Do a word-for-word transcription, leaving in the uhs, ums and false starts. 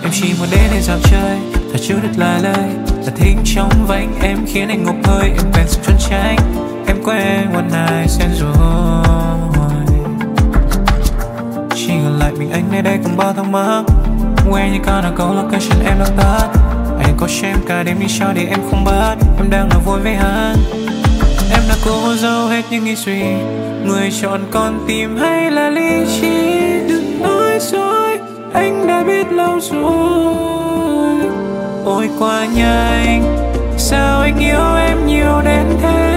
Em chỉ muốn đến để dạo chơi, thật chưa được là lời, là thinh trong vánh em khiến anh ngộp hơi. Em quen sự trốn tránh, em quen one night stand rồi. Chỉ còn lại mình anh nơi đây cùng bao thắc mắc. Where you gonna go, location em đang tắt. Anh có xem cả đêm đi sao để em không bắt. Em đang ở vui với hắn. Em đã cố giấu hết những nghĩ suy, người chọn con tim hay là lý trí. Đừng nói dối, anh đã biết lâu rồi. Ôi quá nhanh, sao anh yêu em nhiều đến thế.